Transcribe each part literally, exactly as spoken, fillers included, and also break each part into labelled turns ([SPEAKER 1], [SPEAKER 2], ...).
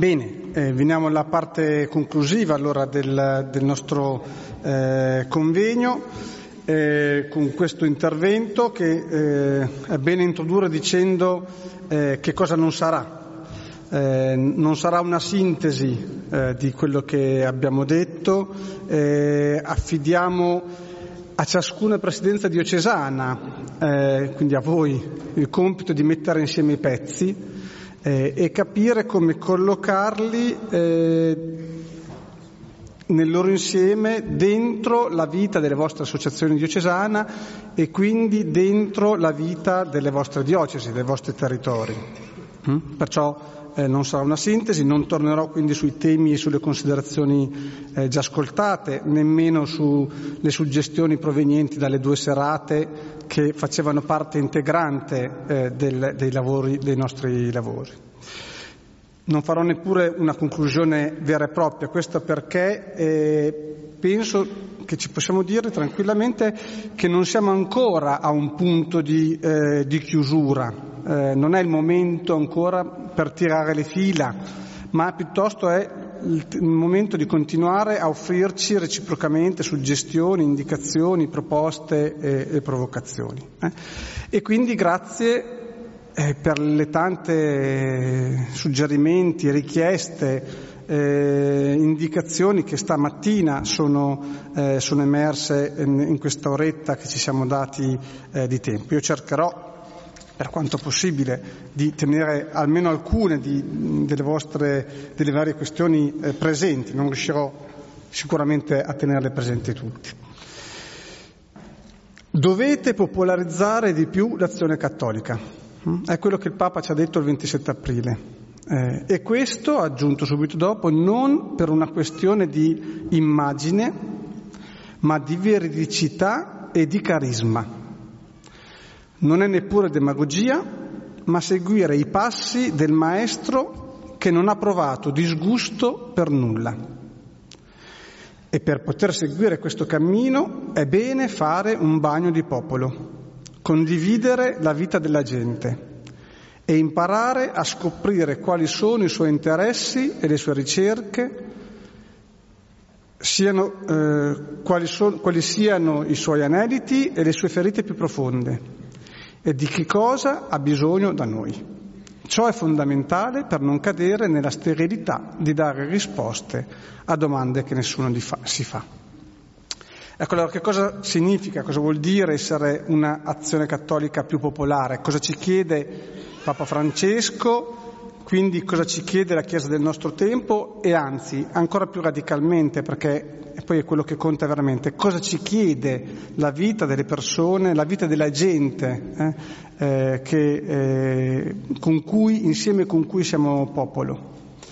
[SPEAKER 1] Bene, eh, veniamo alla parte conclusiva allora del, del nostro eh, convegno eh, con questo intervento che eh, è bene introdurre dicendo eh, che cosa non sarà. Eh, non sarà una sintesi eh, di quello che abbiamo detto, eh, affidiamo a ciascuna presidenza diocesana, eh, quindi a voi, il compito di mettere insieme i pezzi eh, e capire come collocarli eh, nel loro insieme dentro la vita delle vostre associazioni diocesane e quindi dentro la vita delle vostre diocesi, dei vostri territori. Mm? Perciò Eh, non sarà una sintesi, non tornerò quindi sui temi e sulle considerazioni eh, già ascoltate, nemmeno sulle suggestioni provenienti dalle due serate che facevano parte integrante eh, del, dei lavori, dei nostri lavori. Non farò neppure una conclusione vera e propria, questo perché eh, penso che ci possiamo dire tranquillamente che non siamo ancora a un punto di, eh, di chiusura. Eh, non è il momento ancora per tirare le fila, ma piuttosto è il, il momento di continuare a offrirci reciprocamente suggestioni, indicazioni, proposte e, e provocazioni. Eh? E quindi grazie eh, per le tante suggerimenti, richieste, eh, indicazioni che stamattina sono, eh, sono emerse in, in questa oretta che ci siamo dati eh, di tempo. Io cercherò per quanto possibile di tenere almeno alcune di, delle vostre delle varie questioni eh, presenti, non riuscirò sicuramente a tenerle presenti tutte. Dovete popolarizzare di più l'azione cattolica, è quello che il Papa ci ha detto il ventisette aprile eh, e questo, ha aggiunto subito dopo, non per una questione di immagine ma di veridicità e di carisma. Non è neppure demagogia, ma seguire i passi del maestro che non ha provato disgusto per nulla. E per poter seguire questo cammino è bene fare un bagno di popolo, condividere la vita della gente e imparare a scoprire quali sono i suoi interessi e le sue ricerche, siano, eh, quali, so, quali siano i suoi aneliti e le sue ferite più profonde. E di che cosa ha bisogno da noi. Ciò è fondamentale per non cadere nella sterilità di dare risposte a domande che nessuno di fa, si fa. Ecco allora che cosa significa, cosa vuol dire essere un'azione cattolica più popolare, cosa ci chiede Papa Francesco, quindi cosa ci chiede la Chiesa del nostro tempo e anzi ancora più radicalmente, perché e poi è quello che conta veramente, cosa ci chiede la vita delle persone, la vita della gente eh, eh, che, eh, con cui, insieme con cui siamo popolo.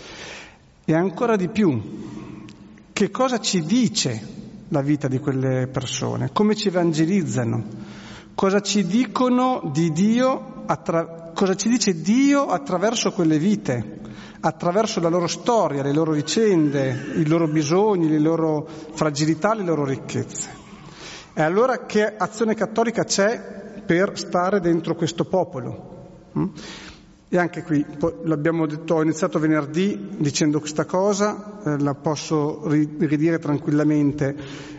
[SPEAKER 1] E ancora di più, che cosa ci dice la vita di quelle persone, come ci evangelizzano, cosa ci dicono di Dio, attra- cosa ci dice Dio attraverso quelle vite, attraverso la loro storia, le loro vicende, i loro bisogni, le loro fragilità, le loro ricchezze. E allora che azione cattolica c'è per stare dentro questo popolo? E anche qui, l'abbiamo detto, ho iniziato venerdì dicendo questa cosa, eh, la posso ridire tranquillamente.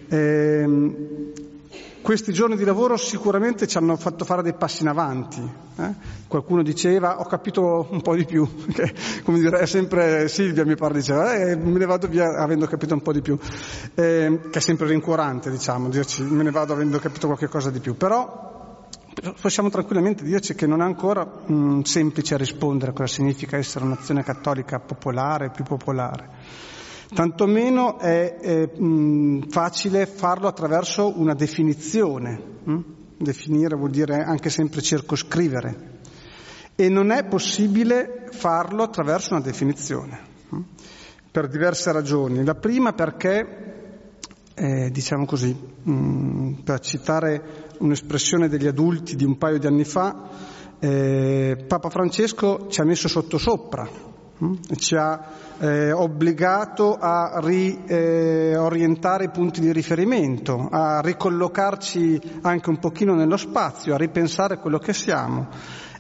[SPEAKER 1] Eh, Questi giorni di lavoro sicuramente ci hanno fatto fare dei passi in avanti. Eh? Qualcuno diceva, ho capito un po' di più, che, come dire, è sempre Silvia mi pare diceva, eh, me ne vado via avendo capito un po' di più, eh, che è sempre rincuorante, diciamo, dirci me ne vado avendo capito qualche cosa di più, però possiamo tranquillamente dirci che non è ancora mh, semplice rispondere a cosa significa essere un'azione cattolica popolare, più popolare. Tantomeno è, è mh, facile farlo attraverso una definizione. Mh? Definire vuol dire anche sempre circoscrivere. E non è possibile farlo attraverso una definizione, mh? per diverse ragioni. La prima perché, eh, diciamo così, mh, per citare un'espressione degli adulti di un paio di anni fa, eh, Papa Francesco ci ha messo sottosopra. Ci ha eh, obbligato a riorientare eh, i punti di riferimento, a ricollocarci anche un pochino nello spazio, a ripensare quello che siamo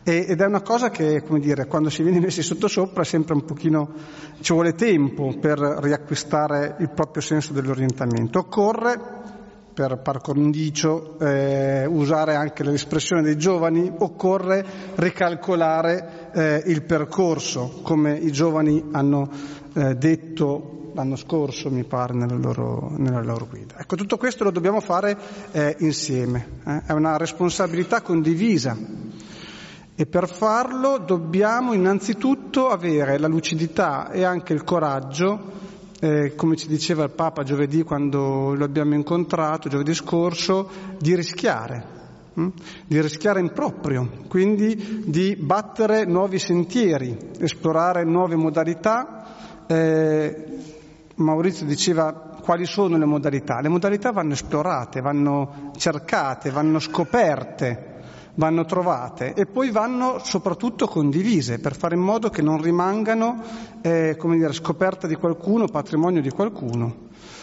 [SPEAKER 1] Ed è una cosa che, come dire, quando si viene messi sottosopra sempre un pochino ci vuole tempo per riacquistare il proprio senso dell'orientamento. Occorre, per par condicio, eh, usare anche l'espressione dei giovani, occorre ricalcolare eh, il percorso, come i giovani hanno eh, detto l'anno scorso, mi pare, nella loro, nella loro guida. Ecco, tutto questo lo dobbiamo fare eh, insieme, eh? È una responsabilità condivisa. E per farlo dobbiamo innanzitutto avere la lucidità e anche il coraggio, eh, come ci diceva il Papa giovedì quando lo abbiamo incontrato, giovedì scorso, di rischiare, hm? di rischiare in proprio, quindi di battere nuovi sentieri, esplorare nuove modalità. Eh, Maurizio diceva quali sono le modalità. Le modalità vanno esplorate, vanno cercate, vanno scoperte, vanno trovate e poi vanno soprattutto condivise per fare in modo che non rimangano eh, come dire, scoperta di qualcuno, patrimonio di qualcuno.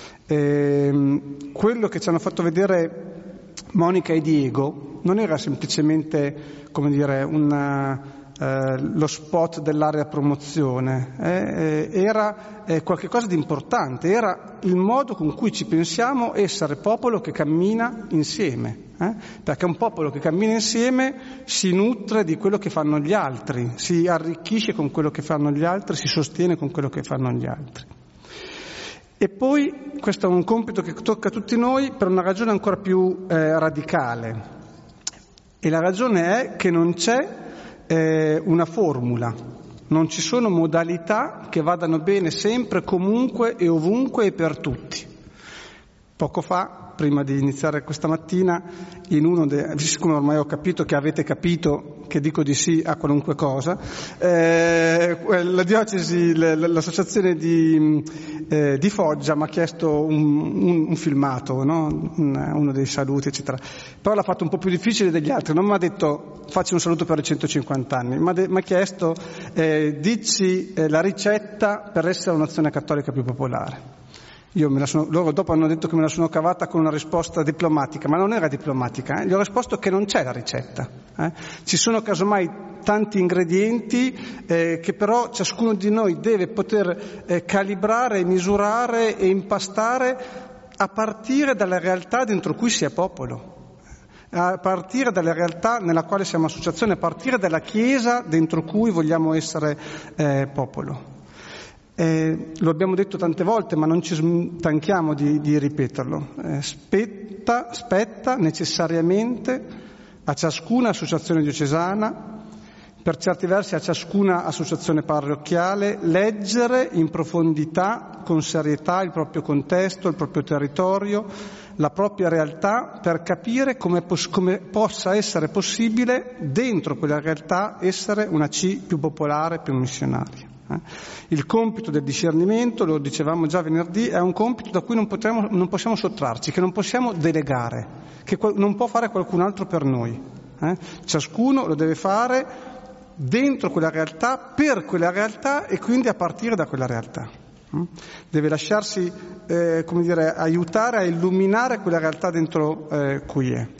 [SPEAKER 1] Eh, quello che ci hanno fatto vedere Monica e Diego non era semplicemente, come dire, una, eh, lo spot dell'area promozione, eh, era eh, qualcosa di importante, era il modo con cui ci pensiamo essere popolo che cammina insieme. Eh? Perché un popolo che cammina insieme si nutre di quello che fanno gli altri, si arricchisce con quello che fanno gli altri, si sostiene con quello che fanno gli altri. E poi questo è un compito che tocca a tutti noi per una ragione ancora più eh, radicale, e la ragione è che non c'è eh, una formula, non ci sono modalità che vadano bene sempre, comunque e ovunque e per tutti. Poco fa, prima di iniziare questa mattina, in uno dei, siccome ormai ho capito che avete capito che dico di sì a qualunque cosa, eh, la diocesi, l'associazione di, eh, di Foggia mi ha chiesto un, un, un filmato, no? un, uno dei saluti, eccetera. Però l'ha fatto un po' più difficile degli altri, non mi ha detto facci un saluto per i centocinquanta anni, mi ha chiesto eh, dici eh, la ricetta per essere una nazione cattolica più popolare. Io me la sono, loro dopo hanno detto che me la sono cavata con una risposta diplomatica, ma non era diplomatica, eh? Gli ho risposto che non c'è la ricetta. Eh? Ci sono casomai tanti ingredienti eh, che però ciascuno di noi deve poter eh, calibrare, misurare e impastare a partire dalla realtà dentro cui si è popolo, a partire dalla realtà nella quale siamo associazione, a partire dalla Chiesa dentro cui vogliamo essere eh, popolo. Eh, lo abbiamo detto tante volte, ma non ci stanchiamo di, di ripeterlo. Eh, spetta, spetta necessariamente a ciascuna associazione diocesana, per certi versi a ciascuna associazione parrocchiale, leggere in profondità, con serietà, il proprio contesto, il proprio territorio, la propria realtà, per capire come, pos- come possa essere possibile dentro quella realtà essere una C più popolare, più missionaria. Il compito del discernimento, lo dicevamo già venerdì, è un compito da cui non, potremo, non possiamo sottrarci, che non possiamo delegare, che non può fare qualcun altro per noi. Eh? Ciascuno lo deve fare dentro quella realtà, per quella realtà e quindi a partire da quella realtà. Deve lasciarsi, eh, come dire, aiutare a illuminare quella realtà dentro eh, cui è.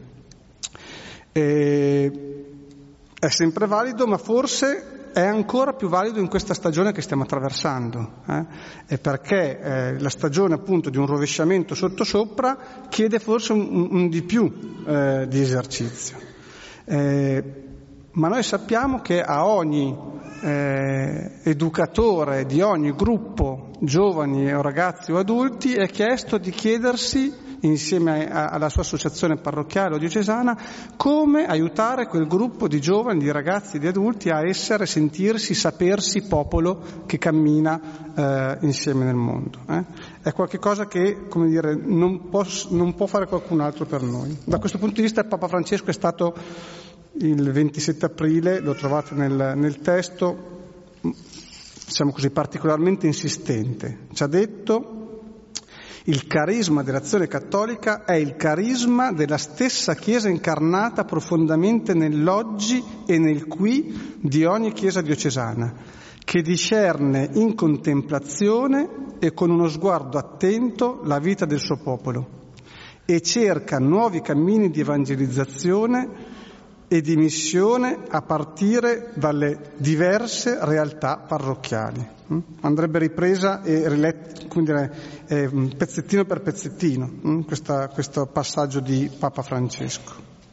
[SPEAKER 1] E, è sempre valido, ma forse è ancora più valido in questa stagione che stiamo attraversando, eh? E perché eh, la stagione appunto di un rovesciamento sottosopra chiede forse un, un, un di più eh, di esercizio. Eh, ma noi sappiamo che a ogni eh, educatore di ogni gruppo, giovani o ragazzi o adulti, è chiesto di chiedersi, insieme a, alla sua associazione parrocchiale o diocesana, come aiutare quel gruppo di giovani, di ragazzi, di adulti a essere, sentirsi, sapersi popolo che cammina eh, insieme nel mondo. Eh? È qualcosa che, come dire, non può, non può fare qualcun altro per noi. Da questo punto di vista il Papa Francesco è stato il ventisette aprile, lo trovate nel, nel testo, diciamo così, particolarmente insistente. Ci ha detto: il carisma dell'azione cattolica è il carisma della stessa Chiesa incarnata profondamente nell'oggi e nel qui di ogni Chiesa diocesana, che discerne in contemplazione e con uno sguardo attento la vita del suo popolo e cerca nuovi cammini di evangelizzazione e di missione a partire dalle diverse realtà parrocchiali. Andrebbe ripresa e riletta, quindi eh, pezzettino per pezzettino, hm? Questa, questo passaggio di Papa Francesco.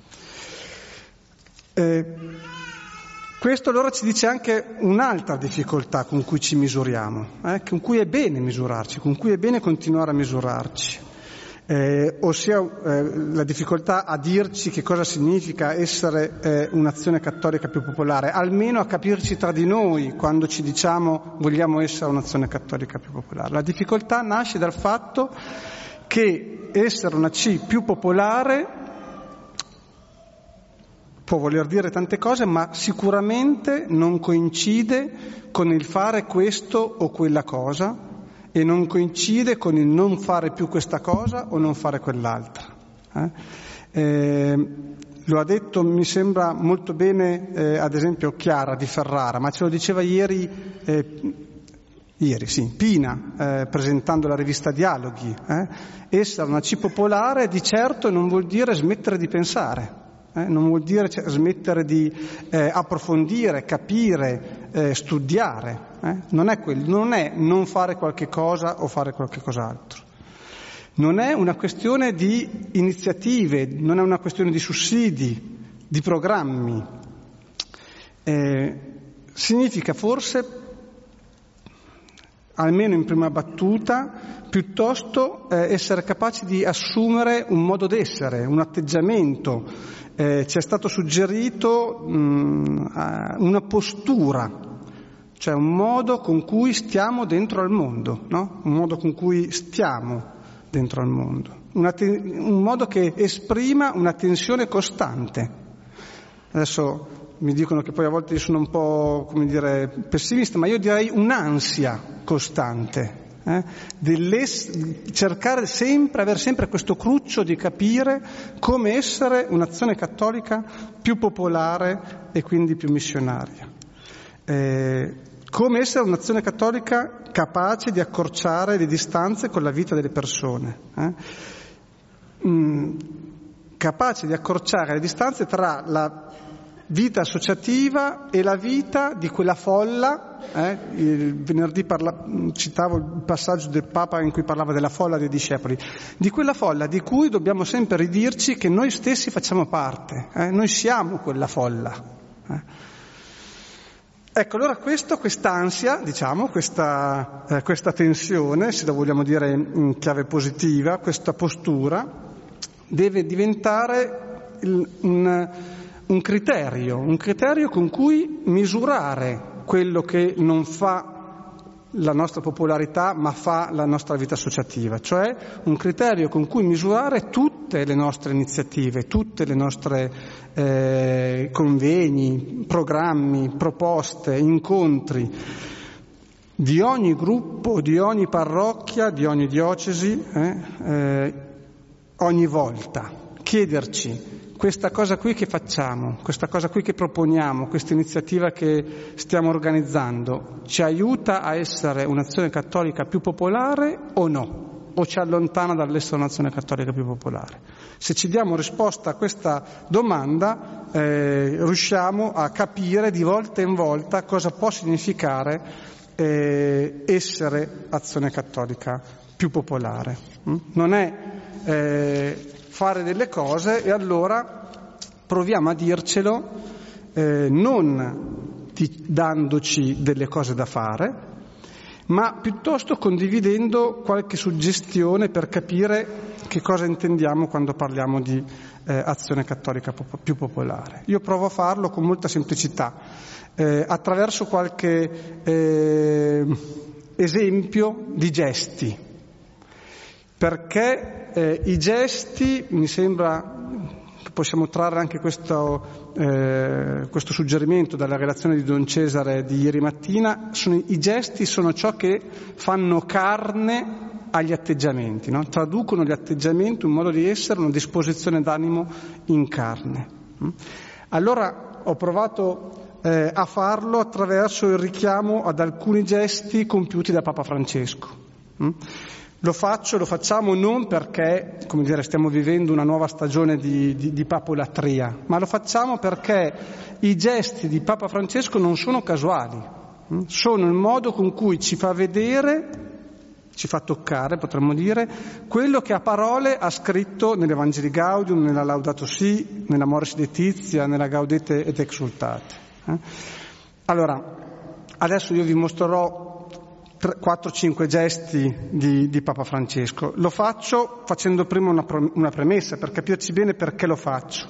[SPEAKER 1] Eh, questo allora ci dice anche un'altra difficoltà con cui ci misuriamo, eh? con cui è bene misurarci, con cui è bene continuare a misurarci. Eh, ossia eh, la difficoltà a dirci che cosa significa essere eh, un'azione cattolica più popolare, almeno a capirci tra di noi quando ci diciamo vogliamo essere un'azione cattolica più popolare. La difficoltà nasce dal fatto che essere una C più popolare può voler dire tante cose, ma sicuramente non coincide con il fare questo o quella cosa, e non coincide con il non fare più questa cosa o non fare quell'altra. Eh? Eh, lo ha detto, mi sembra molto bene, eh, ad esempio Chiara di Ferrara, ma ce lo diceva ieri, eh, ieri sì, Pina, eh, presentando la rivista Dialoghi. Eh? Essere una C popolare di certo non vuol dire smettere di pensare. Eh, non vuol dire cioè, smettere di eh, approfondire, capire, eh, studiare. Eh? Non è quello, non è non fare qualche cosa o fare qualche cos'altro. Non è una questione di iniziative, non è una questione di sussidi, di programmi. Eh, significa forse, almeno in prima battuta, piuttosto eh, essere capaci di assumere un modo d'essere, un atteggiamento. Eh, ci è stato suggerito mh, una postura, cioè un modo con cui stiamo dentro al mondo, no? Un modo con cui stiamo dentro al mondo, una te- un modo che esprima una tensione costante. Adesso mi dicono che poi a volte io sono un po', come dire, pessimista, ma io direi un'ansia costante. Eh, cercare sempre, avere sempre questo cruccio di capire come essere un'azione cattolica più popolare e quindi più missionaria, eh, come essere un'azione cattolica capace di accorciare le distanze con la vita delle persone, eh? mm, capace di accorciare le distanze tra la vita associativa e la vita di quella folla. Eh, il venerdì parla, citavo il passaggio del Papa in cui parlava della folla dei discepoli, di quella folla di cui dobbiamo sempre ridirci che noi stessi facciamo parte, eh, noi siamo quella folla. Eh. Ecco, allora questo, quest'ansia, diciamo, questa, eh, questa tensione, se la vogliamo dire in chiave positiva, questa postura, deve diventare il, un, un criterio, un criterio con cui misurare quello che non fa la nostra popolarità ma fa la nostra vita associativa, cioè un criterio con cui misurare tutte le nostre iniziative, tutte le nostre eh, convegni, programmi, proposte, incontri di ogni gruppo, di ogni parrocchia, di ogni diocesi, eh, eh, ogni volta chiederci: questa cosa qui che facciamo, questa cosa qui che proponiamo, questa iniziativa che stiamo organizzando, ci aiuta a essere un'azione cattolica più popolare o no? O ci allontana dall'essere un'azione cattolica più popolare? Se ci diamo risposta a questa domanda, eh, riusciamo a capire di volta in volta cosa può significare eh, essere azione cattolica più popolare. Mm? Non è eh, fare delle cose e allora proviamo a dircelo eh, non di, dandoci delle cose da fare, ma piuttosto condividendo qualche suggestione per capire che cosa intendiamo quando parliamo di eh, azione cattolica pop- più popolare. Io provo a farlo con molta semplicità, eh, attraverso qualche eh, esempio di gesti, perché Eh, i gesti, mi sembra che possiamo trarre anche questo, eh, questo suggerimento dalla relazione di Don Cesare di ieri mattina, sono, i gesti sono ciò che fanno carne agli atteggiamenti, no? Traducono gli atteggiamenti, un modo di essere, una disposizione d'animo in carne. Allora ho provato eh, a farlo attraverso il richiamo ad alcuni gesti compiuti da Papa Francesco. Lo faccio, lo facciamo non perché, come dire, stiamo vivendo una nuova stagione di, di, di papolatria, ma lo facciamo perché i gesti di Papa Francesco non sono casuali, sono il modo con cui ci fa vedere, ci fa toccare, potremmo dire, quello che a parole ha scritto nell'Evangelii Gaudium, nella Laudato Si, nella Amoris Laetitia, nella Gaudete et Exsultate. Allora, adesso io vi mostrerò quattro cinque gesti di, di Papa Francesco. Lo faccio facendo prima una, una premessa per capirci bene perché lo faccio.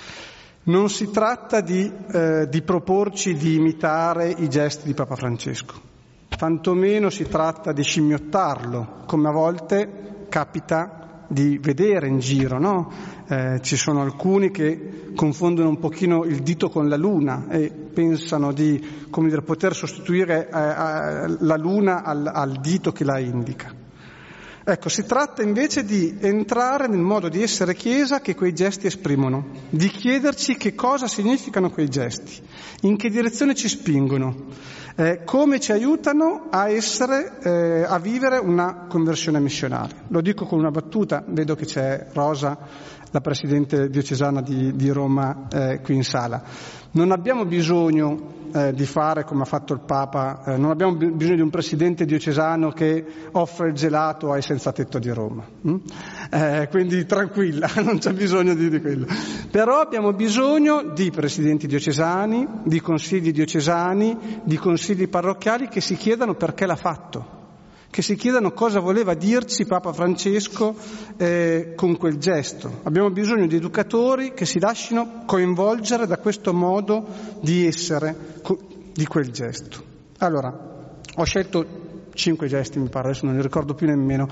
[SPEAKER 1] Non si tratta di, eh, di proporci di imitare i gesti di Papa Francesco, tantomeno si tratta di scimmiottarlo, come a volte capita di vedere in giro, no? Eh, ci sono alcuni che confondono un pochino il dito con la luna e pensano di, come dire, poter sostituire eh, la luna al, al dito che la indica. Ecco, si tratta invece di entrare nel modo di essere Chiesa che quei gesti esprimono, di chiederci che cosa significano quei gesti, in che direzione ci spingono, eh, come ci aiutano a essere, eh, a vivere una conversione missionaria. Lo dico con una battuta, vedo che c'è Rosa, la Presidente diocesana di, di Roma, eh, qui in sala. Non abbiamo bisogno eh, di fare come ha fatto il Papa, eh, non abbiamo bisogno di un Presidente diocesano che offre il gelato ai senza tetto di Roma. Mm? Eh, quindi tranquilla, non c'è bisogno di, di quello. Però abbiamo bisogno di Presidenti diocesani, di consigli diocesani, di consigli parrocchiali che si chiedano perché l'ha fatto, che si chiedano cosa voleva dirci Papa Francesco eh, con quel gesto. Abbiamo bisogno di educatori che si lasciano coinvolgere da questo modo di essere co- di quel gesto. Allora, ho scelto cinque gesti, mi pare, adesso non ne ricordo più nemmeno,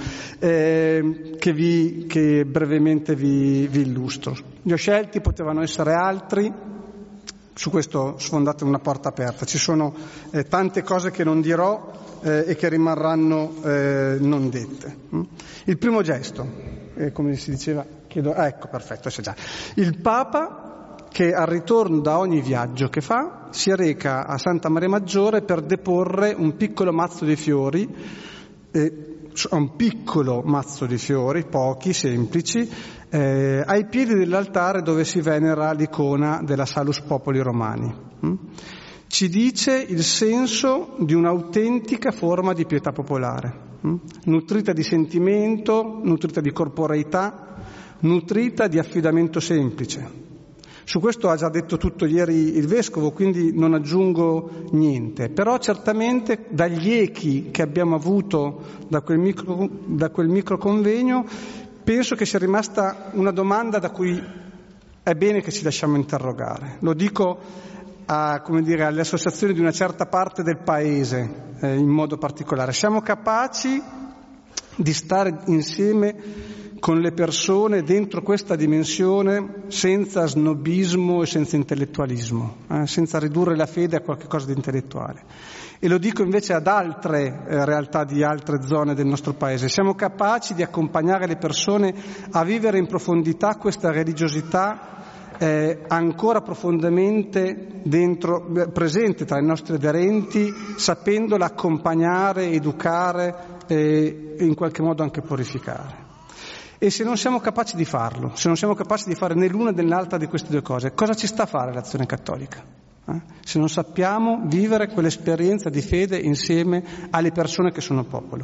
[SPEAKER 1] eh, che, vi, che brevemente vi, vi illustro. Li ho scelti, potevano essere altri. Su questo sfondate una porta aperta. Ci sono eh, tante cose che non dirò eh, e che rimarranno eh, non dette. Il primo gesto, eh, come si diceva, chiedo, ah, ecco, perfetto, c'è già. Il Papa che al ritorno da ogni viaggio che fa si reca a Santa Maria Maggiore per deporre un piccolo mazzo di fiori, eh, un piccolo mazzo di fiori, pochi, semplici, eh, ai piedi dell'altare dove si venera l'icona della Salus Populi Romani. Mm? Ci dice il senso di un'autentica forma di pietà popolare, mm? nutrita di sentimento, nutrita di corporeità, nutrita di affidamento semplice. Su questo ha già detto tutto ieri il Vescovo, quindi non aggiungo niente, però certamente dagli echi che abbiamo avuto da quel micro, da quel micro convegno penso che sia rimasta una domanda da cui è bene che ci lasciamo interrogare. Lo dico a, come dire, alle associazioni di una certa parte del Paese eh, in modo particolare. Siamo capaci di stare insieme con le persone dentro questa dimensione senza snobismo e senza intellettualismo, eh, senza ridurre la fede a qualche cosa di intellettuale. E lo dico invece ad altre eh, realtà di altre zone del nostro Paese. Siamo capaci di accompagnare le persone a vivere in profondità questa religiosità eh, ancora profondamente dentro, presente tra i nostri aderenti, sapendola accompagnare, educare e in qualche modo anche purificare. E se non siamo capaci di farlo, se non siamo capaci di fare né l'una né l'altra di queste due cose, cosa ci sta a fare l'Azione Cattolica? Eh? Se non sappiamo vivere quell'esperienza di fede insieme alle persone che sono popolo.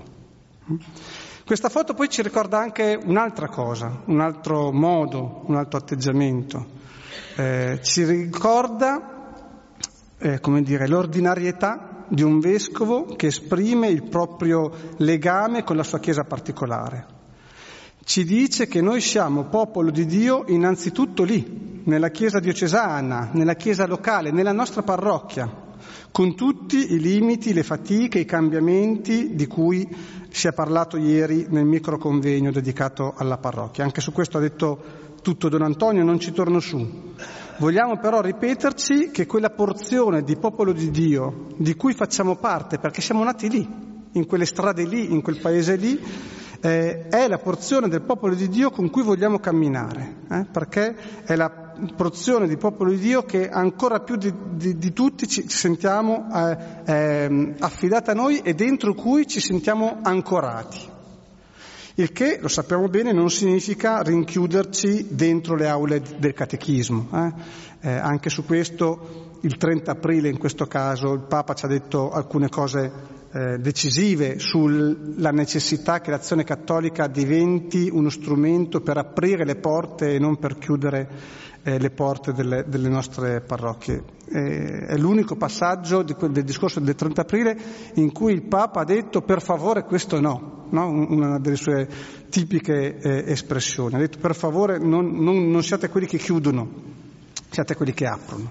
[SPEAKER 1] Questa foto poi ci ricorda anche un'altra cosa, un altro modo, un altro atteggiamento. Eh, ci ricorda, eh, come dire, l'ordinarietà di un vescovo che esprime il proprio legame con la sua Chiesa particolare. Ci dice che noi siamo popolo di Dio innanzitutto lì, nella Chiesa diocesana, nella Chiesa locale, nella nostra parrocchia, con tutti i limiti, le fatiche, i cambiamenti di cui si è parlato ieri nel microconvegno dedicato alla parrocchia. Anche su questo ha detto tutto Don Antonio, non ci torno su. Vogliamo però ripeterci che quella porzione di popolo di Dio di cui facciamo parte, perché siamo nati lì, in quelle strade lì, in quel paese lì, Eh, è la porzione del popolo di Dio con cui vogliamo camminare, eh, perché è la porzione di popolo di Dio che ancora più di, di, di tutti ci, ci sentiamo eh, eh, affidata a noi e dentro cui ci sentiamo ancorati. Il che, lo sappiamo bene, non significa rinchiuderci dentro le aule del catechismo. Eh? Eh, anche su questo, il trenta aprile in questo caso, il Papa ci ha detto alcune cose eh, decisive sulla necessità che l'azione cattolica diventi uno strumento per aprire le porte e non per chiudere eh, le porte delle, delle nostre parrocchie. Eh, è l'unico passaggio di quel, del discorso del trenta aprile in cui il Papa ha detto per favore questo no, no? Una delle sue tipiche eh, espressioni. Ha detto per favore non, non, non siate quelli che chiudono, siate quelli che aprono.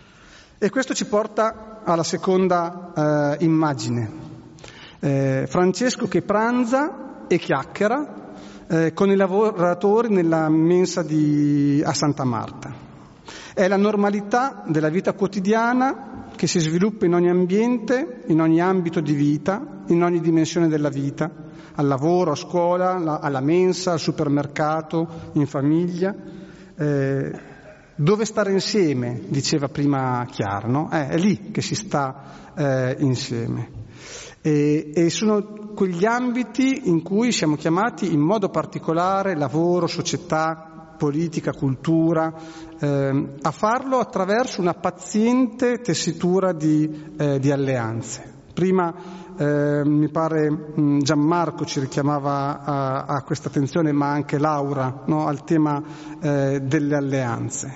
[SPEAKER 1] E questo ci porta alla seconda eh, immagine. Eh, Francesco che pranza e chiacchiera eh, con i lavoratori nella mensa di, a Santa Marta. È la normalità della vita quotidiana che si sviluppa in ogni ambiente, in ogni ambito di vita, in ogni dimensione della vita, al lavoro, a scuola, alla mensa, al supermercato, in famiglia. Eh, dove stare insieme, diceva prima Chiara, no? Eh, è lì che si sta eh, insieme. E, e sono quegli ambiti in cui siamo chiamati in modo particolare, lavoro, società, politica, cultura, eh, a farlo attraverso una paziente tessitura di, eh, di alleanze. Prima eh, mi pare mh, Gianmarco ci richiamava a, a questa attenzione, ma anche Laura, no? Al tema eh, delle alleanze.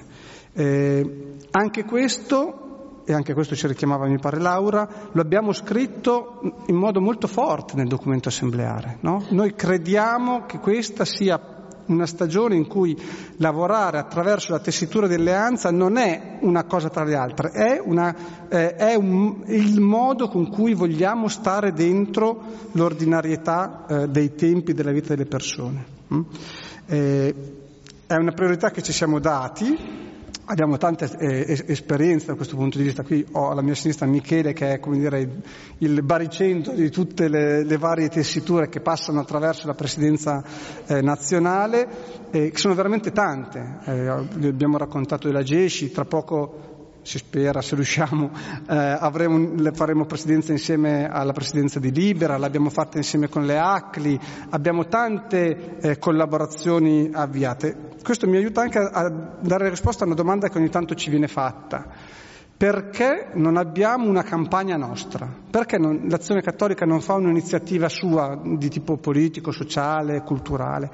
[SPEAKER 1] Eh, anche questo e anche questo ci richiamava, mi pare, Laura, lo abbiamo scritto in modo molto forte nel documento assembleare, no? Noi crediamo che questa sia una stagione in cui lavorare attraverso la tessitura di alleanza non è una cosa tra le altre, è, una, eh, è un, il modo con cui vogliamo stare dentro l'ordinarietà eh, dei tempi della vita delle persone. Mm? Eh, è una priorità che ci siamo dati. Abbiamo tante eh, esperienze da questo punto di vista. Qui ho alla mia sinistra Michele, che è, come dire, il, il baricentro di tutte le, le varie tessiture che passano attraverso la presidenza eh, nazionale, eh, che sono veramente tante. Eh, abbiamo raccontato della Gesci, tra poco, si spera, se riusciamo, eh, avremo, le faremo presidenza insieme alla presidenza di Libera, l'abbiamo fatta insieme con le A C L I, abbiamo tante eh, collaborazioni avviate. Questo mi aiuta anche a dare risposta a una domanda che ogni tanto ci viene fatta. Perché non abbiamo una campagna nostra? Perché non, l'Azione Cattolica non fa un'iniziativa sua di tipo politico, sociale, culturale?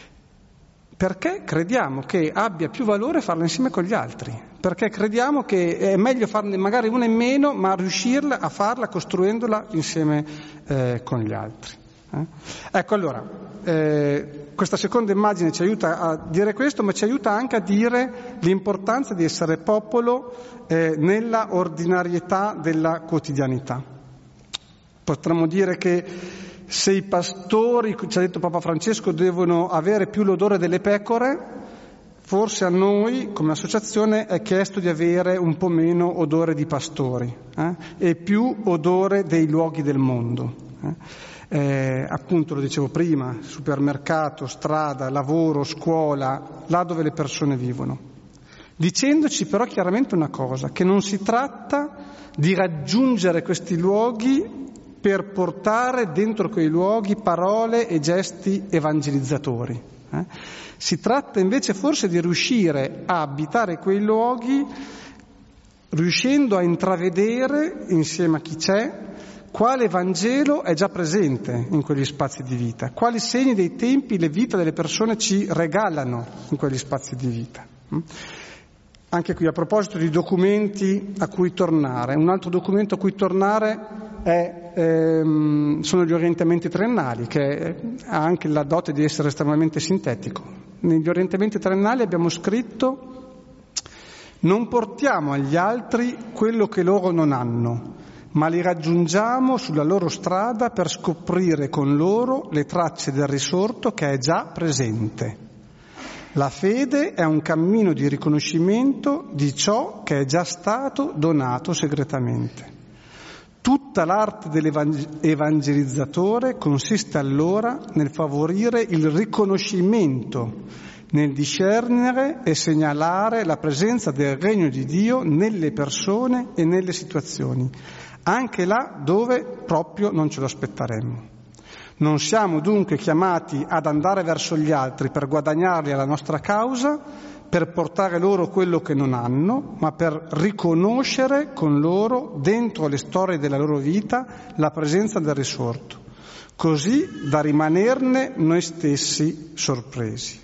[SPEAKER 1] Perché crediamo che abbia più valore farla insieme con gli altri. Perché crediamo che è meglio farne magari una in meno, ma riuscirla a farla costruendola insieme eh, con gli altri. Eh? Ecco, allora, eh, questa seconda immagine ci aiuta a dire questo, ma ci aiuta anche a dire l'importanza di essere popolo eh, nella ordinarietà della quotidianità. Potremmo dire che se i pastori, ci ha detto Papa Francesco, devono avere più l'odore delle pecore, forse a noi come associazione è chiesto di avere un po' meno odore di pastori eh? e più odore dei luoghi del mondo. Eh? Eh, appunto, lo dicevo prima, supermercato, strada, lavoro, scuola, là dove le persone vivono. Dicendoci però chiaramente una cosa, che non si tratta di raggiungere questi luoghi per portare dentro quei luoghi parole e gesti evangelizzatori. Eh? Si tratta invece forse di riuscire a abitare quei luoghi riuscendo a intravedere insieme a chi c'è quale Vangelo è già presente in quegli spazi di vita, quali segni dei tempi le vite delle persone ci regalano in quegli spazi di vita. Anche qui, a proposito di documenti a cui tornare, un altro documento a cui tornare è, ehm, sono gli orientamenti triennali, che ha anche la dote di essere estremamente sintetico. Negli orientamenti triennali abbiamo scritto: non portiamo agli altri quello che loro non hanno, ma li raggiungiamo sulla loro strada per scoprire con loro le tracce del risorto che è già presente. La fede è un cammino di riconoscimento di ciò che è già stato donato segretamente. Tutta l'arte dell'evangelizzatore consiste allora nel favorire il riconoscimento, nel discernere e segnalare la presenza del regno di Dio nelle persone e nelle situazioni, anche là dove proprio non ce lo aspetteremmo. Non siamo dunque chiamati ad andare verso gli altri per guadagnarli alla nostra causa, per portare loro quello che non hanno, ma per riconoscere con loro, dentro le storie della loro vita, la presenza del risorto, così da rimanerne noi stessi sorpresi.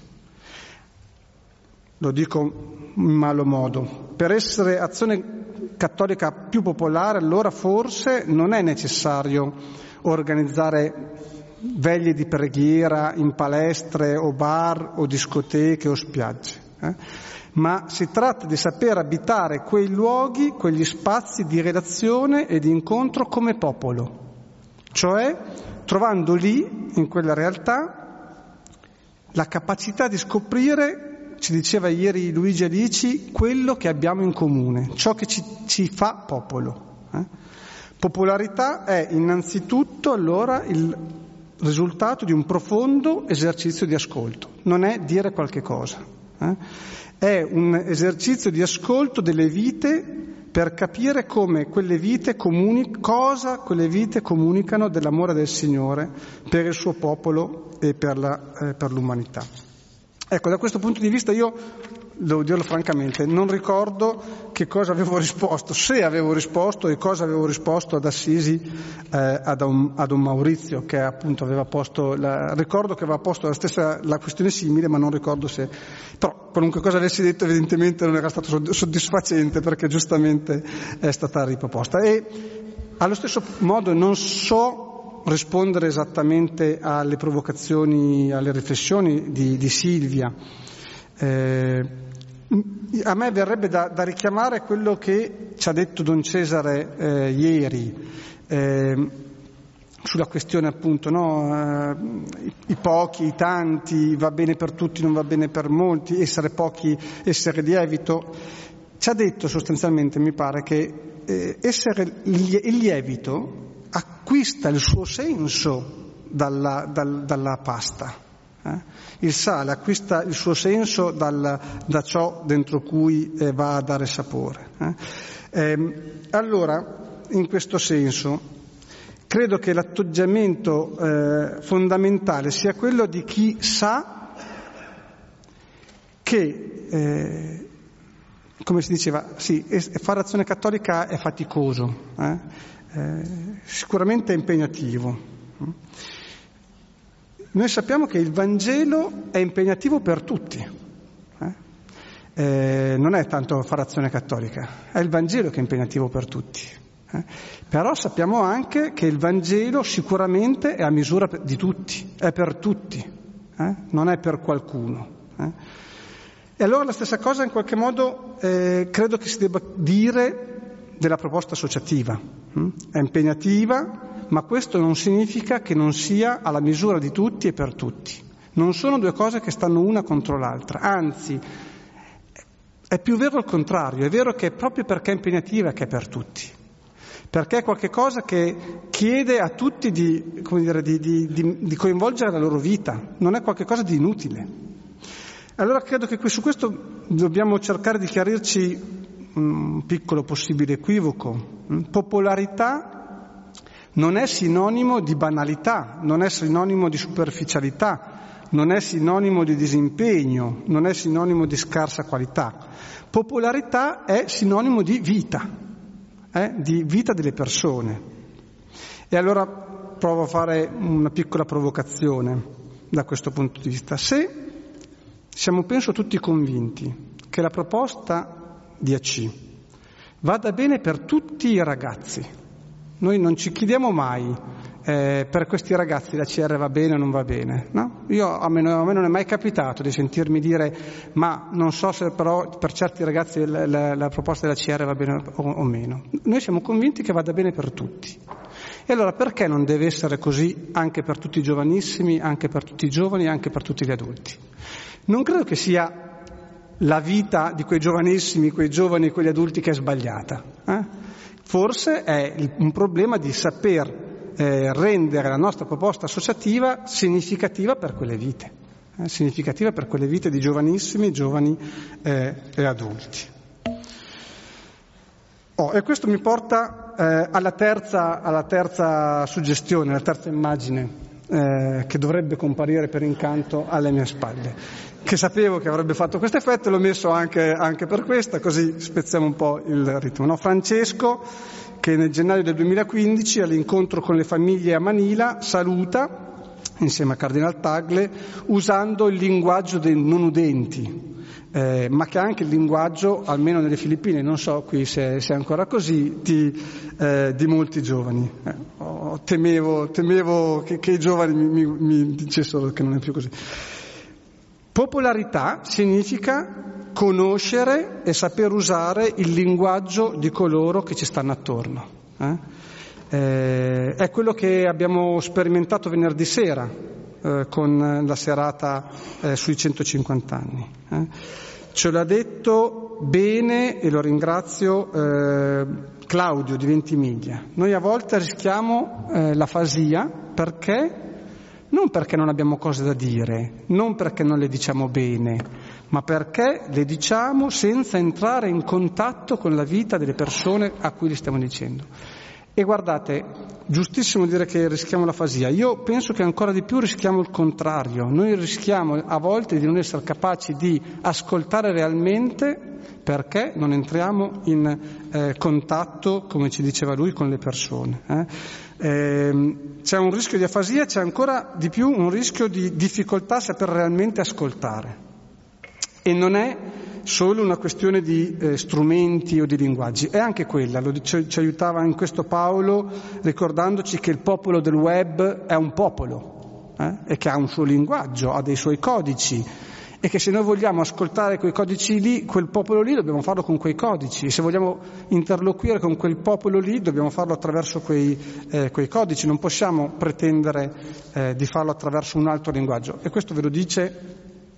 [SPEAKER 1] Lo dico in malo modo. Per essere azione cattolica più popolare, allora forse non è necessario organizzare veglie di preghiera in palestre o bar o discoteche o spiagge. Eh? Ma si tratta di saper abitare quei luoghi, quegli spazi di relazione e di incontro come popolo, cioè trovando lì, in quella realtà, la capacità di scoprire, ci diceva ieri Luigi Alici, quello che abbiamo in comune, ciò che ci, ci fa popolo. Eh? Popolarità è innanzitutto allora il risultato di un profondo esercizio di ascolto, non è dire qualche cosa. Eh? È un esercizio di ascolto delle vite per capire come quelle vite comuni- cosa quelle vite comunicano dell'amore del Signore per il suo popolo e per, la, eh, per l'umanità. Ecco, da questo punto di vista io, devo dirlo francamente, non ricordo che cosa avevo risposto, se avevo risposto e cosa avevo risposto ad Assisi, eh, ad, un, ad un Maurizio che appunto aveva posto, la, ricordo che aveva posto la stessa la questione simile, ma non ricordo se, però qualunque cosa avessi detto evidentemente non era stato soddisfacente perché giustamente è stata riproposta. E allo stesso modo non so rispondere esattamente alle provocazioni, alle riflessioni di, di Silvia. Eh, a me verrebbe da, da richiamare quello che ci ha detto Don Cesare eh, ieri eh, sulla questione appunto, no? eh, i, i pochi, i tanti, va bene per tutti, non va bene per molti, essere pochi, essere lievito. Ci ha detto sostanzialmente, mi pare, che eh, essere il lievito acquista il suo senso dalla, dal, dalla pasta. Eh? Il sale acquista il suo senso dal, da ciò dentro cui eh, va a dare sapore. Eh? Eh, allora, in questo senso, credo che l'atteggiamento eh, fondamentale sia quello di chi sa che, eh, come si diceva, sì, fare azione cattolica è faticoso, eh? Eh, sicuramente è impegnativo. Noi sappiamo che il Vangelo è impegnativo per tutti, eh? Eh, non è tanto fare azione cattolica, è il Vangelo che è impegnativo per tutti. Eh? Però sappiamo anche che il Vangelo sicuramente è a misura di tutti, è per tutti, eh? Non è per qualcuno. Eh? E allora la stessa cosa in qualche modo eh, credo che si debba dire della proposta associativa. È impegnativa, ma questo non significa che non sia alla misura di tutti e per tutti. Non sono due cose che stanno una contro l'altra, anzi è più vero il contrario, è vero che è proprio perché è impegnativa che è per tutti, perché è qualche cosa che chiede a tutti di, come dire, di, di, di, di coinvolgere la loro vita, non è qualche cosa di inutile. Allora credo che su questo dobbiamo cercare di chiarirci un piccolo possibile equivoco. Popolarità non è sinonimo di banalità, non è sinonimo di superficialità, non è sinonimo di disimpegno, non è sinonimo di scarsa qualità. Popolarità è sinonimo di vita, eh, di vita delle persone. E allora provo a fare una piccola provocazione da questo punto di vista. Se siamo, penso, tutti convinti che la proposta di A C vada bene per tutti i ragazzi, noi non ci chiediamo mai eh, per questi ragazzi la C R va bene o non va bene, no? Io, a me, a me non è mai capitato di sentirmi dire ma non so se però per certi ragazzi la, la, la proposta della C R va bene o, o meno. Noi siamo convinti che vada bene per tutti. E allora perché non deve essere così anche per tutti i giovanissimi, anche per tutti i giovani, anche per tutti gli adulti? Non credo che sia la vita di quei giovanissimi, quei giovani e quegli adulti che è sbagliata. Eh? Forse è un problema di saper eh, rendere la nostra proposta associativa significativa per quelle vite, eh? significativa per quelle vite di giovanissimi, giovani eh, e adulti. Oh, e questo mi porta eh, alla terza, alla terza suggestione, alla terza immagine eh, che dovrebbe comparire per incanto alle mie spalle, che sapevo che avrebbe fatto questo effetto, l'ho messo anche, anche per questa, così spezziamo un po' il ritmo. No? Francesco, che nel gennaio del duemilaquindici all'incontro con le famiglie a Manila saluta insieme a Cardinal Tagle usando il linguaggio dei non udenti, eh, ma che ha anche il linguaggio, almeno nelle Filippine, non so qui se, se è ancora così, di, eh, di molti giovani. Eh, oh, temevo, temevo che, che i giovani mi, mi, mi dicessero che non è più così. Popolarità significa conoscere e saper usare il linguaggio di coloro che ci stanno attorno. Eh? Eh, è quello che abbiamo sperimentato venerdì sera eh, con la serata eh, sui centocinquanta anni. Eh? Ce l'ha detto bene, e lo ringrazio, eh, Claudio di Ventimiglia. Noi a volte rischiamo eh, l'afasia perché non perché non abbiamo cose da dire, non perché non le diciamo bene, ma perché le diciamo senza entrare in contatto con la vita delle persone a cui le stiamo dicendo. E guardate, giustissimo dire che rischiamo l'afasia. Io penso che ancora di più rischiamo il contrario. Noi rischiamo a volte di non essere capaci di ascoltare realmente perché non entriamo in eh, contatto, come ci diceva lui, con le persone. Eh? Eh, c'è un rischio di afasia, c'è ancora di più un rischio di difficoltà a saper realmente ascoltare. E non è solo una questione di eh, strumenti o di linguaggi, è anche quella, lo, ci, ci aiutava in questo Paolo ricordandoci che il popolo del web è un popolo eh, e che ha un suo linguaggio, ha dei suoi codici, e che se noi vogliamo ascoltare quei codici lì, quel popolo lì, dobbiamo farlo con quei codici, e se vogliamo interloquire con quel popolo lì dobbiamo farlo attraverso quei, eh, quei codici, non possiamo pretendere eh, di farlo attraverso un altro linguaggio. E questo ve lo dice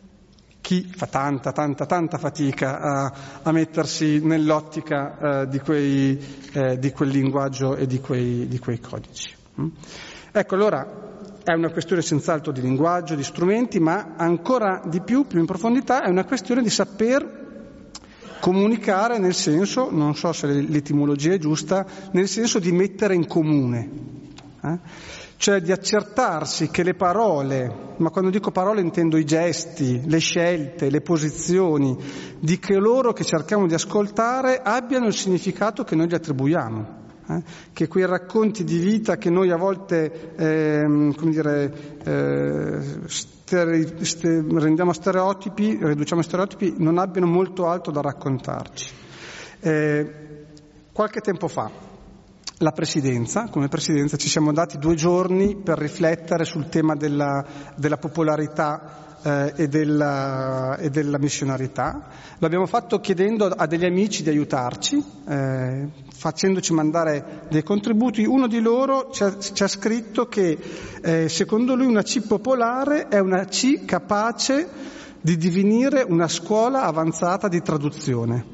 [SPEAKER 1] chi fa tanta, tanta, tanta fatica a, a mettersi nell'ottica eh, di, quei, eh, di quel linguaggio e di quei, di quei codici. Mm? Ecco, allora è una questione senz'altro di linguaggio, di strumenti, ma ancora di più, più in profondità, è una questione di saper comunicare nel senso, non so se l'etimologia è giusta, nel senso di mettere in comune. Eh? Cioè di accertarsi che le parole, ma quando dico parole intendo i gesti, le scelte, le posizioni di coloro che cerchiamo di ascoltare abbiano il significato che noi gli attribuiamo, eh? Che quei racconti di vita che noi a volte eh, come dire, eh, stere, ste, rendiamo stereotipi, riduciamo a stereotipi, non abbiano molto altro da raccontarci. Eh, qualche tempo fa La Presidenza, come Presidenza ci siamo dati due giorni per riflettere sul tema della, della popolarità eh, e, della, e della missionarietà. L'abbiamo fatto chiedendo a degli amici di aiutarci, eh, facendoci mandare dei contributi. Uno di loro ci ha, ci ha scritto che eh, secondo lui una C popolare è una C capace di divenire una scuola avanzata di traduzione,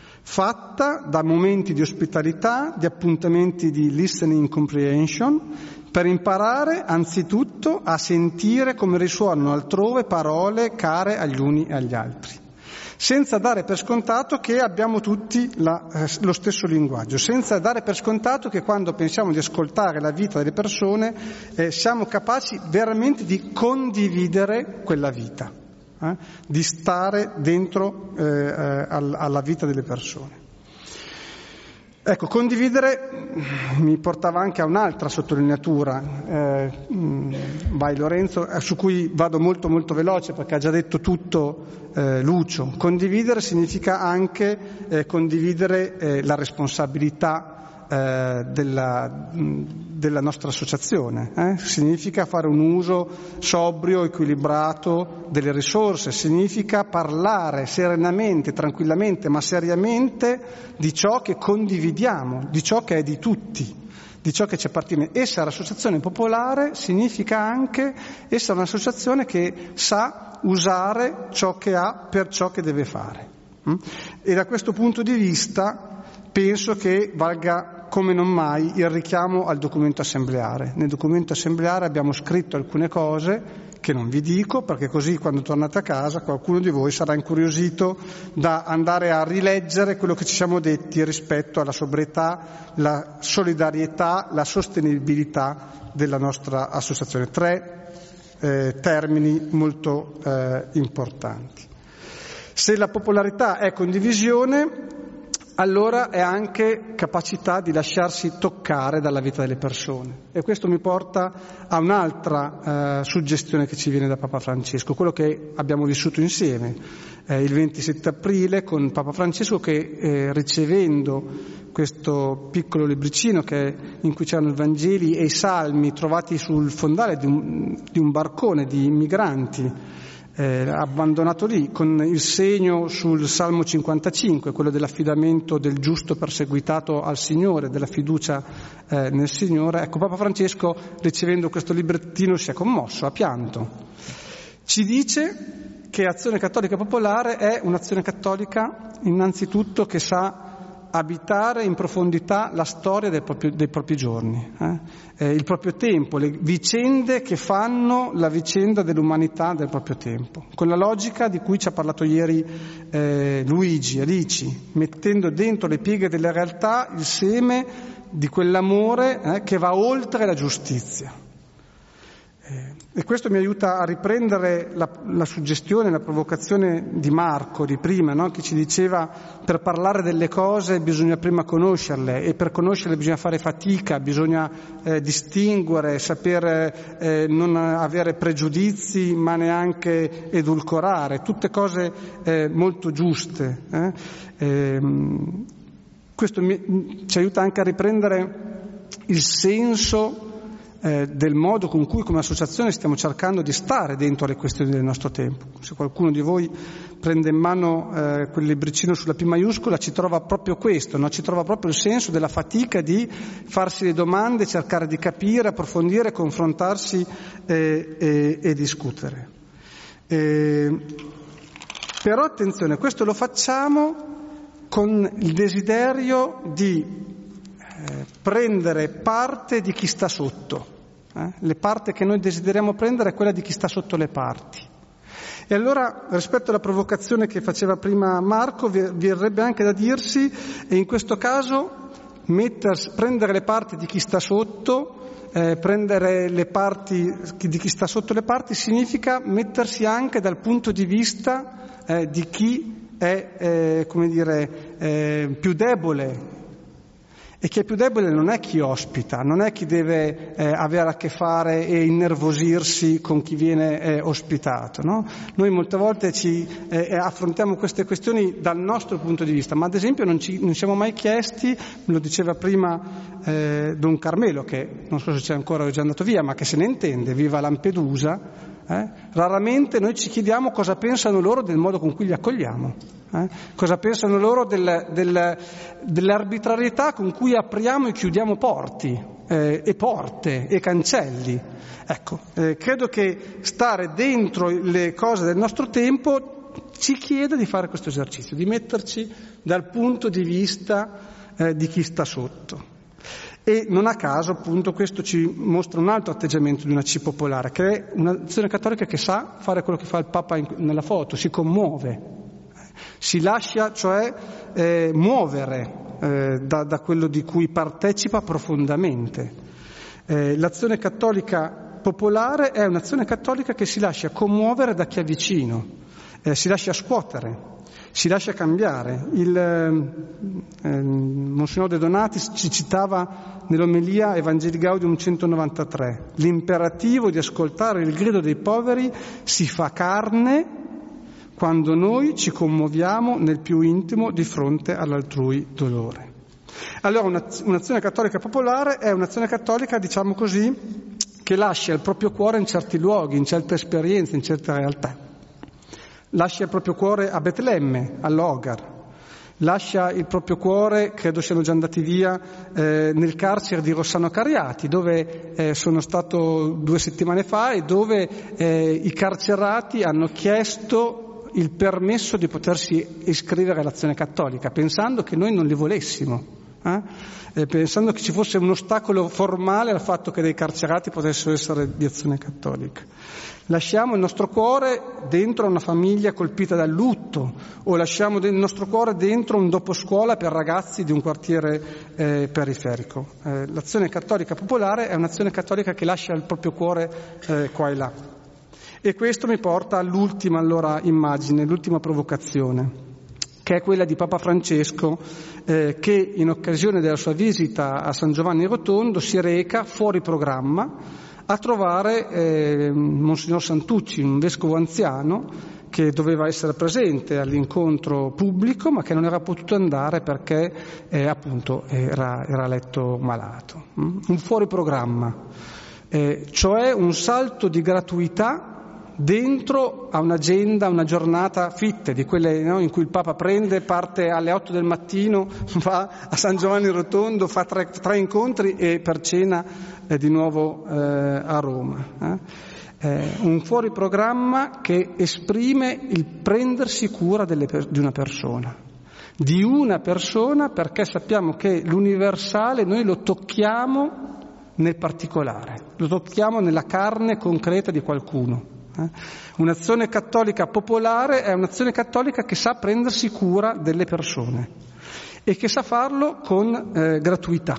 [SPEAKER 1] fatta da momenti di ospitalità, di appuntamenti di listening comprehension, per imparare anzitutto a sentire come risuonano altrove parole care agli uni e agli altri, senza dare per scontato che abbiamo tutti la, eh, lo stesso linguaggio, senza dare per scontato che quando pensiamo di ascoltare la vita delle persone eh, siamo capaci veramente di condividere quella vita. Eh, di stare dentro eh, eh, alla vita delle persone. Ecco, condividere mi portava anche a un'altra sottolineatura, eh, vai Lorenzo, su cui vado molto molto veloce perché ha già detto tutto eh, Lucio. Condividere significa anche eh, condividere eh, la responsabilità eh, della, della nostra associazione, eh? Significa fare un uso sobrio, equilibrato delle risorse, significa parlare serenamente, tranquillamente, ma seriamente di ciò che condividiamo, di ciò che è di tutti, di ciò che ci appartiene. Essere associazione popolare significa anche essere un'associazione che sa usare ciò che ha per ciò che deve fare. E da questo punto di vista penso che valga come non mai il richiamo al documento assembleare. Nel documento assembleare abbiamo scritto alcune cose che non vi dico, perché così quando tornate a casa qualcuno di voi sarà incuriosito da andare a rileggere quello che ci siamo detti rispetto alla sobrietà, la solidarietà, la sostenibilità della nostra associazione. Tre eh, termini molto eh, importanti. Se la popolarità è condivisione, allora è anche capacità di lasciarsi toccare dalla vita delle persone. E questo mi porta a un'altra eh, suggestione che ci viene da Papa Francesco, quello che abbiamo vissuto insieme eh, il ventisette aprile con Papa Francesco, che eh, ricevendo questo piccolo libricino che, in cui c'erano i Vangeli e i Salmi trovati sul fondale di un, di un barcone di migranti, Eh, abbandonato lì, con il segno sul Salmo cinquantacinque, quello dell'affidamento del giusto perseguitato al Signore, della fiducia eh, nel Signore. Ecco, Papa Francesco, ricevendo questo librettino, si è commosso, ha pianto. Ci dice che Azione Cattolica Popolare è un'azione cattolica innanzitutto che sa abitare in profondità la storia del proprio, dei propri giorni, eh? Eh, il proprio tempo, le vicende che fanno la vicenda dell'umanità del proprio tempo, con la logica di cui ci ha parlato ieri eh, Luigi, Alici, mettendo dentro le pieghe della realtà il seme di quell'amore eh, che va oltre la giustizia. Eh, e questo mi aiuta a riprendere la, la suggestione, la provocazione di Marco di prima, no? Che ci diceva: per parlare delle cose bisogna prima conoscerle, e per conoscerle bisogna fare fatica, bisogna eh, distinguere, saper eh, non avere pregiudizi ma neanche edulcorare, tutte cose eh, molto giuste. Eh? Eh, questo mi, ci aiuta anche a riprendere il senso Eh, del modo con cui come associazione stiamo cercando di stare dentro le questioni del nostro tempo. Se qualcuno di voi prende in mano eh, quel libricino sulla P maiuscola, ci trova proprio questo, no? Ci trova proprio il senso della fatica di farsi le domande, cercare di capire, approfondire, confrontarsi eh, e, e discutere. Eh, però attenzione, questo lo facciamo con il desiderio di Eh, prendere parte di chi sta sotto. Eh? Le parti che noi desideriamo prendere è quella di chi sta sotto le parti. E allora, rispetto alla provocazione che faceva prima Marco, vi verrebbe anche da dirsi, e in questo caso mettersi, prendere le parti di chi sta sotto, eh, prendere le parti di chi sta sotto le parti significa mettersi anche dal punto di vista eh, di chi è, eh, come dire, eh, più debole. E chi è più debole non è chi ospita, non è chi deve eh, avere a che fare e innervosirsi con chi viene eh, ospitato, no? Noi molte volte ci eh, affrontiamo queste questioni dal nostro punto di vista, ma ad esempio non ci non siamo mai chiesti, me lo diceva prima eh, Don Carmelo, che non so se c'è ancora o è già andato via, ma che se ne intende, viva Lampedusa. Eh? Raramente noi ci chiediamo cosa pensano loro del modo con cui li accogliamo, eh? Cosa pensano loro del, del, dell'arbitrarietà con cui apriamo e chiudiamo porti eh, e porte e cancelli. Ecco, eh, credo che stare dentro le cose del nostro tempo ci chieda di fare questo esercizio, di metterci dal punto di vista eh, di chi sta sotto. E non a caso, appunto, questo ci mostra un altro atteggiamento di una C popolare, che è un'azione cattolica che sa fare quello che fa il Papa in, nella foto, si commuove, si lascia cioè eh, muovere eh, da, da quello di cui partecipa profondamente. Eh, l'azione cattolica popolare è un'azione cattolica che si lascia commuovere da chi è vicino, eh, si lascia scuotere, si lascia cambiare. Il eh, Monsignor De Donatis ci citava nell'omelia Evangelii Gaudium centonovantatré: l'imperativo di ascoltare il grido dei poveri si fa carne quando noi ci commuoviamo nel più intimo di fronte all'altrui dolore. Allora un'azione cattolica popolare è un'azione cattolica, diciamo così, che lascia il proprio cuore in certi luoghi, in certe esperienze, in certe realtà. Lascia il proprio cuore a Betlemme, all'Ogar, lascia il proprio cuore, credo siano già andati via, eh, nel carcere di Rossano Cariati, dove eh, sono stato due settimane fa e dove eh, i carcerati hanno chiesto il permesso di potersi iscrivere all'azione cattolica, pensando che noi non li volessimo. eh? Eh, pensando che ci fosse un ostacolo formale al fatto che dei carcerati potessero essere di Azione Cattolica. Lasciamo il nostro cuore dentro una famiglia colpita dal lutto, o lasciamo il nostro cuore dentro un doposcuola per ragazzi di un quartiere eh, periferico. Eh, l'azione cattolica popolare è un'azione cattolica che lascia il proprio cuore eh, qua e là. E questo mi porta all'ultima allora immagine, l'ultima provocazione, che è quella di Papa Francesco, eh, che in occasione della sua visita a San Giovanni Rotondo si reca fuori programma a trovare eh, Monsignor Santucci, un vescovo anziano che doveva essere presente all'incontro pubblico, ma che non era potuto andare perché eh, appunto era, era letto malato. Mm? Un fuori programma, eh, cioè un salto di gratuità dentro a un'agenda, una giornata fitte, di quelle, no, in cui il Papa prende, parte alle otto del mattino, va a San Giovanni Rotondo, fa tre, tre incontri e per cena eh, di nuovo eh, a Roma. Eh. Eh, un fuori programma che esprime il prendersi cura delle, di una persona, di una persona, perché sappiamo che l'universale noi lo tocchiamo nel particolare, lo tocchiamo nella carne concreta di qualcuno. Eh? Un'azione cattolica popolare è un'azione cattolica che sa prendersi cura delle persone e che sa farlo con eh, gratuità.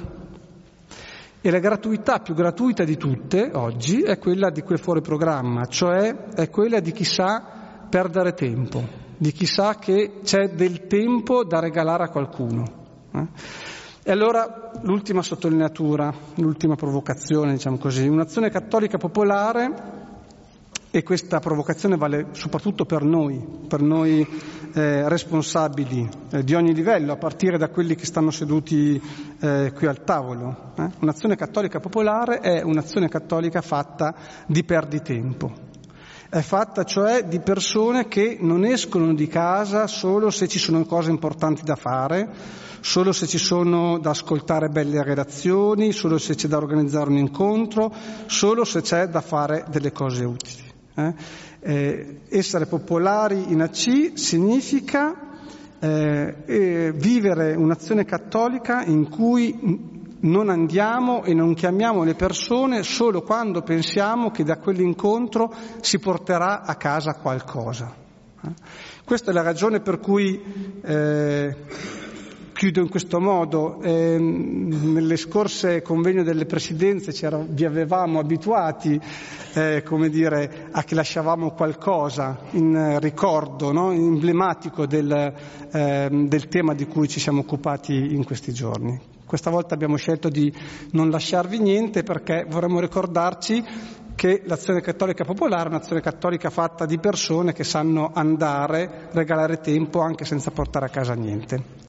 [SPEAKER 1] E la gratuità più gratuita di tutte oggi è quella di quel fuori programma, cioè è quella di chi sa perdere tempo, di chi sa che c'è del tempo da regalare a qualcuno. Eh? E allora l'ultima sottolineatura, l'ultima provocazione, diciamo così, un'azione cattolica popolare. E questa provocazione vale soprattutto per noi, per noi eh, responsabili eh, di ogni livello, a partire da quelli che stanno seduti eh, qui al tavolo. Eh? Un'azione cattolica popolare è un'azione cattolica fatta di perditempo. È fatta cioè di persone che non escono di casa solo se ci sono cose importanti da fare, solo se ci sono da ascoltare belle relazioni, solo se c'è da organizzare un incontro, solo se c'è da fare delle cose utili. Eh? Eh, essere popolari in A C significa eh, eh, vivere un'azione cattolica in cui non andiamo e non chiamiamo le persone solo quando pensiamo che da quell'incontro si porterà a casa qualcosa. Eh? Questa è la ragione per cui eh, chiudo in questo modo. Eh, nelle scorse convegno delle presidenze vi avevamo abituati eh, come dire, a che lasciavamo qualcosa in ricordo, no? emblematico del, eh, del tema di cui ci siamo occupati in questi giorni. Questa volta abbiamo scelto di non lasciarvi niente perché vorremmo ricordarci che l'azione cattolica popolare è un'azione cattolica fatta di persone che sanno andare, regalare tempo anche senza portare a casa niente.